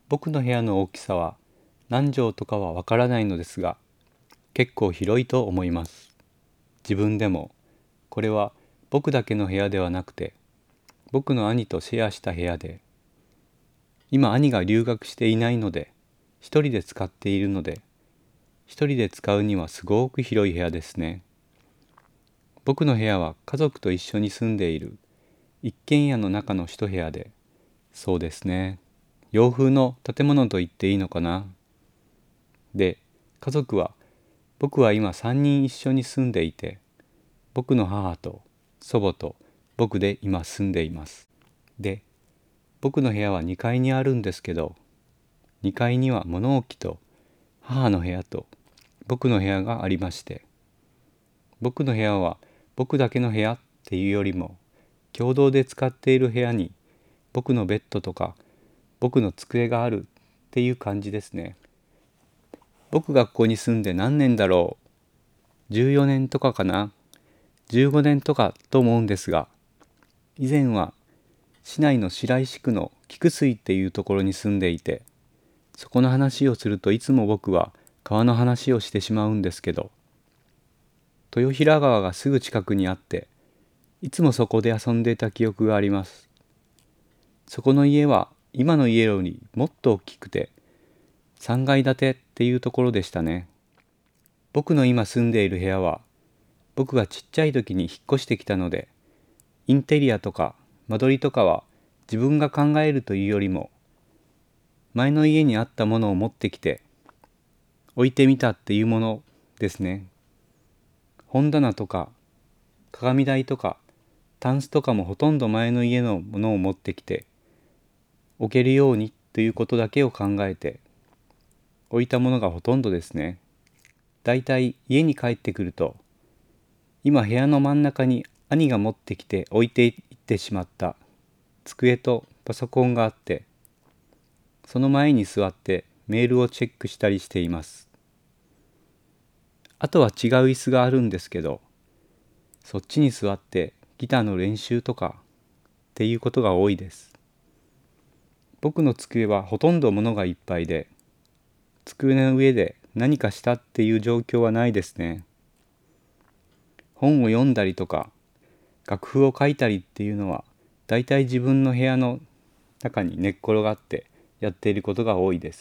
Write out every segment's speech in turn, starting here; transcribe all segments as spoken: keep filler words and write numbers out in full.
僕の部屋の大きさは何畳とかはわからないのですが、結構広いと思います。自分でも、これは僕だけの部屋ではなくて、僕の兄とシェアした部屋で、今兄が留学していないので、一人で使っているので、一人で使うにはすごく広い部屋ですね。僕の部屋は家族と一緒に住んでいる一軒家の中の一部屋で、そうですね、洋風の建物と言っていいのかな。で、家族は、僕は今さんにん一緒に住んでいて、僕の母と祖母と僕で今住んでいます。で、僕の部屋はにかいにあるんですけど、にかいには物置と母の部屋と僕の部屋がありまして、僕の部屋は僕だけの部屋っていうよりも、共同で使っている部屋に僕のベッドとか僕の机があるっていう感じですね。僕がここに住んで何年だろう。じゅうよねんとかかな。じゅうごねんとかと思うんですが、以前は市内の白石区の菊水っていうところに住んでいて、そこの話をするといつも僕は川の話をしてしまうんですけど、豊平川がすぐ近くにあって、いつもそこで遊んでいた記憶があります。そこの家は今の家よりもっと大きくて、さんがい建てっていうところでしたね。僕の今住んでいる部屋は、僕がちっちゃい時に引っ越してきたので、インテリアとか間取りとかは自分が考えるというよりも、前の家にあったものを持ってきて置いてみたっていうものですね。本棚とか鏡台とかタンスとかもほとんど前の家のものを持ってきて置けるようにということだけを考えて置いたものがほとんどですね。だいたい家に帰ってくると、今部屋の真ん中に兄が持ってきて置いていってしまった机とパソコンがあって、その前に座ってメールをチェックしたりしています。あとは違う椅子があるんですけど、そっちに座ってギターの練習とかっていうことが多いです。僕の机はほとんど物がいっぱいで、机の上で何かしたっていう状況はないですね。本を読んだりとか楽譜を書いたりっていうのはだいたい自分の部屋の中に寝っ転がってやっていることが多いです。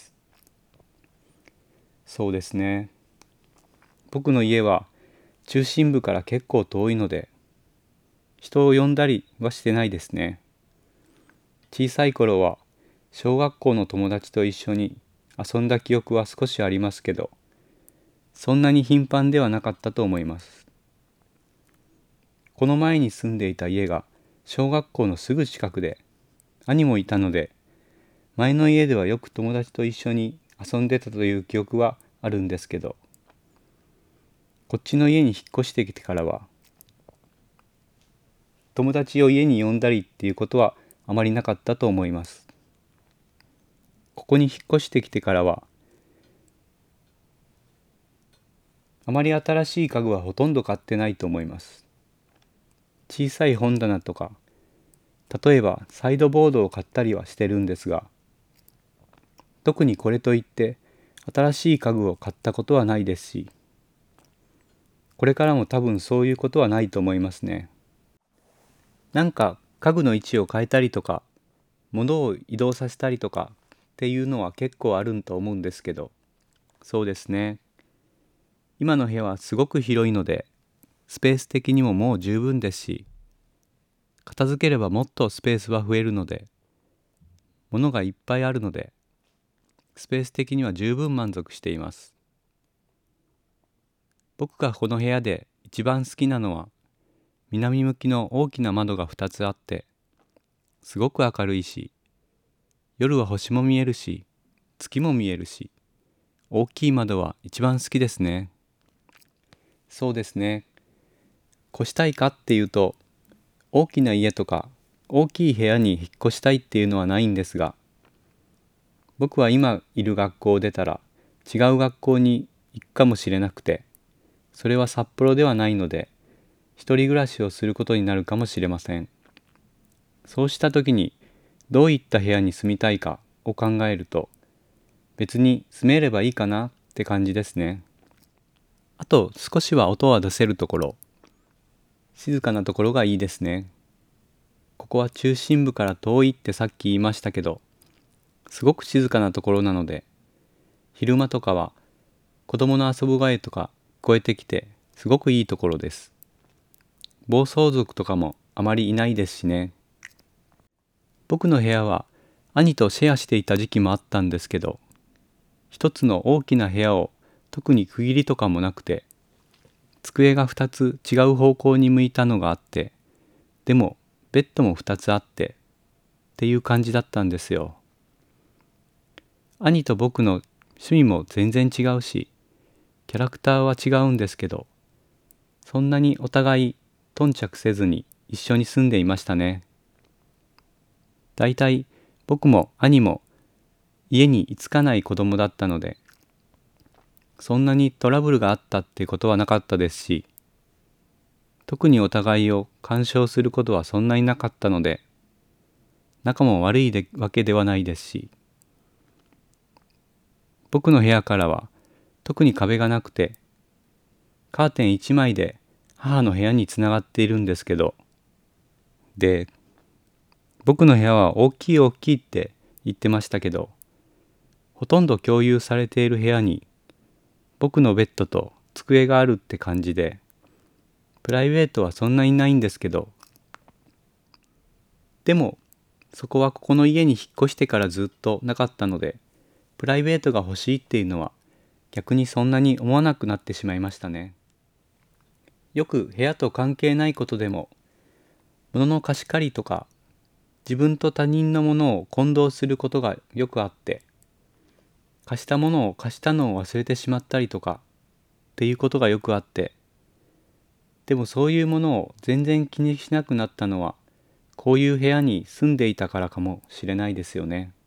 そうですね。僕の家は中心部から結構遠いので、人を呼んだりはしてないですね。小さい頃は小学校の友達と一緒に遊んだ記憶は少しありますけど、そんなに頻繁ではなかったと思います。この前に住んでいた家が小学校のすぐ近くで、兄もいたので、前の家ではよく友達と一緒に遊んでたという記憶はあるんですけど、こっちの家に引っ越してきてからは、友達を家に呼んだりっていうことはあまりなかったと思います。ここに引っ越してきてからは、あまり新しい家具はほとんど買ってないと思います。小さい本棚とか、例えばサイドボードを買ったりはしてるんですが、特にこれといって新しい家具を買ったことはないですし、これからも多分そういうことはないと思いますね。なんか家具の位置を変えたりとか、物を移動させたりとかっていうのは結構あると思うんですけど、そうですね。今の部屋はすごく広いので、スペース的にももう十分ですし、片付ければもっとスペースは増えるので、物がいっぱいあるので、スペース的には十分満足しています。僕がこの部屋で一番好きなのは、南向きの大きな窓がふたつあって、すごく明るいし、夜は星も見えるし、月も見えるし、大きい窓は一番好きですね。そうですね。越したいかっていうと、大きな家とか大きい部屋に引っ越したいっていうのはないんですが、僕は今いる学校を出たら違う学校に行くかもしれなくて、それは札幌ではないので、一人暮らしをすることになるかもしれません。そうした時にどういった部屋に住みたいかを考えると、 別に住めればいいかなって感じですね。あと少しは音は出せるところ、静かなところがいいですね。ここは中心部から遠いってさっき言いましたけど、すごく静かなところなので、昼間とかは子供の遊ぶ声とか聞こえてきてすごくいいところです。暴走族とかもあまりいないですしね。僕の部屋は兄とシェアしていた時期もあったんですけど、一つの大きな部屋を特に区切りとかもなくて、机が二つ違う方向に向いたのがあって、でもベッドも二つあってっていう感じだったんですよ。兄と僕の趣味も全然違うし、キャラクターは違うんですけど、そんなにお互い頓着せずに一緒に住んでいましたね。だいたい僕も兄も家に居つかない子供だったので、そんなにトラブルがあったってことはなかったですし、特にお互いを干渉することはそんなになかったので、仲も悪いでわけではないですし、僕の部屋からは特に壁がなくて、カーテン一枚で母の部屋につながっているんですけど、で、僕の部屋は大きい大きいって言ってましたけど、ほとんど共有されている部屋に僕のベッドと机があるって感じで、プライベートはそんなにないんですけど、でもそこはここの家に引っ越してからずっとなかったので、プライベートが欲しいっていうのは逆にそんなに思わなくなってしまいましたね。よく部屋と関係ないことでも、物の貸し借りとか自分と他人のものを混同することがよくあって、貸したものを貸したのを忘れてしまったりとかっていうことがよくあって、でもそういうものを全然気にしなくなったのは、こういう部屋に住んでいたからかもしれないですよね。